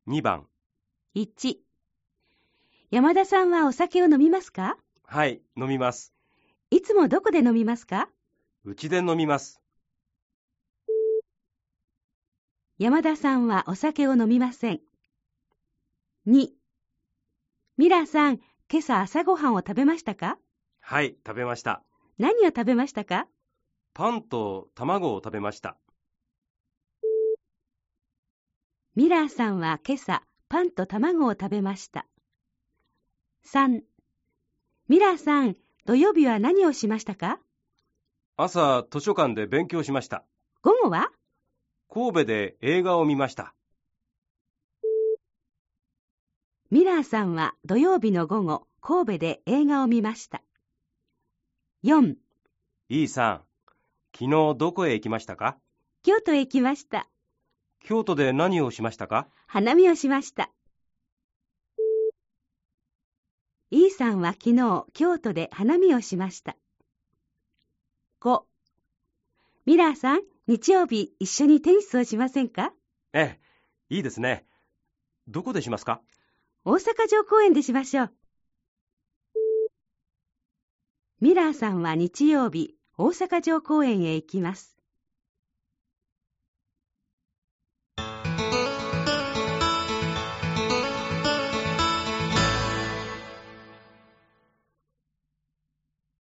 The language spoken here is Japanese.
2番。 1、山田さんはお酒を飲みますか？ はい、飲みます。 いつもどこで飲みますか？ うちで飲みます。 山田さんはお酒を飲みません。2、ミラーさん、今朝朝ごはんを食べましたか？ はい、食べました。 何を食べましたか？ パンと卵を食べました。 ミラーさんは今朝パンと卵を食べました。3、ミラーさん、土曜日は何をしましたか？ 朝、図書館で勉強しました。 午後は？ 神戸で映画を見ました。 ミラーさんは土曜日の午後、神戸で映画を見ました。4、 E さん、昨日どこへ行きましたか？ 京都へ行きました。 京都で何をしましたか？ 花見をしました。E さんは昨日、京都で花見をしました。5、ミラーさん、日曜日一緒にテニスをしませんか？ ええ、いいですね。どこでしますか？ 大阪城公園でしましょう。ミラーさんは日曜日、大阪城公園へ行きます。